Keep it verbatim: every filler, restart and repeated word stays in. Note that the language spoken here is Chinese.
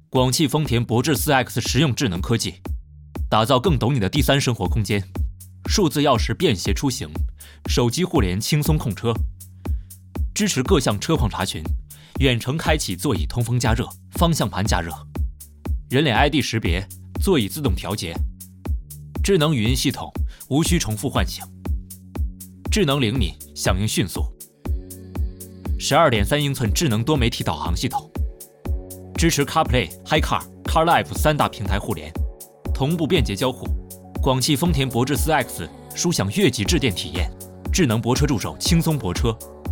广汽丰田博智 四 X 实用智能科技，打造更懂你的第三生活空间。数字钥匙便携出行，手机互联轻松控车，支持各项车况查询，远程开启座椅通风加热、方向盘加热，人脸 I D 识别，座椅自动调节，智能语音系统，无需重复唤醒，智能铃你，响应迅速。十二点三英寸智能多媒体导航系统，支持 CarPlay、HiCar、CarLife 三大平台互联，同步便捷交互。广汽丰田博智 四 X 舒享越级致电体验，智能泊车助手轻松泊车，